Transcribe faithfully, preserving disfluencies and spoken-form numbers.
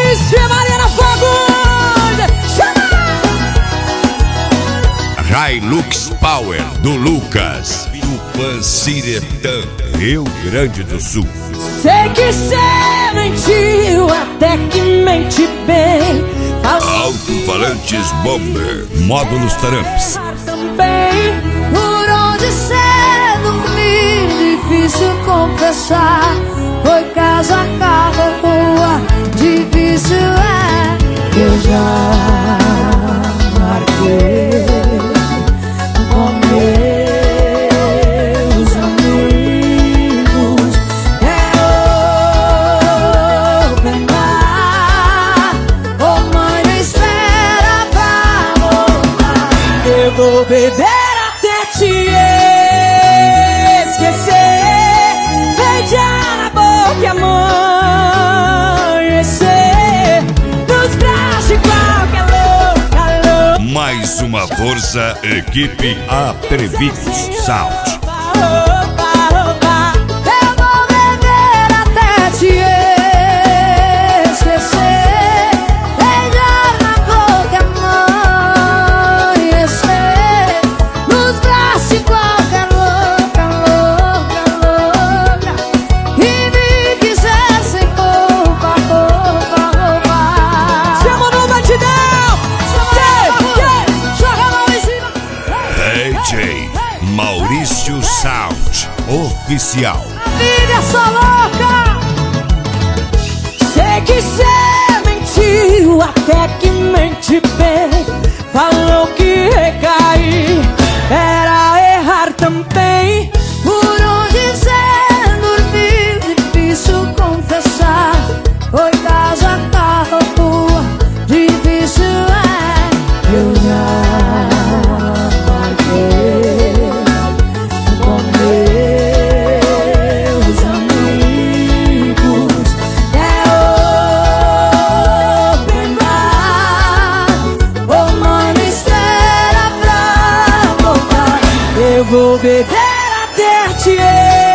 Vixe Maria na fogo. Hilux Power do Lucas, do Panciretã, Rio Grande do Sul. Sei que cê mentiu, até que mente bem. Alto-falantes Bomber, módulos Taramps. Também, por onde cê dormir, difícil confessar. Foi casa, carro, rua, difícil é. Eu já marquei com meus amigos. É open bar. Ô mãe, não espera pra voltar. Eu vou beber até te esquecer. Beijar na boca e amanhecer nos braços igual que é louca, louca. Mais uma força, equipe Atrevidos Sound. Eu vou beber até te esquecer. Beijar na boca, amanhecer nos braços igual que é louca, louca, louca. E me quiser sem roupa, roupa, roupa. Chama no batidão. Joga a mão em cima. D J Maurício Sound Oficial. A vida é só louca. Sei que cê mentiu, até que mente bem. Falou que recair era errar também. Por onde cê dormiu, difícil confessar. Foi casa, carro, rua, difícil é. Eu já marquei com meus amigos. É open bar. Ô mãe, não espera pra voltar. Eu vou beber até te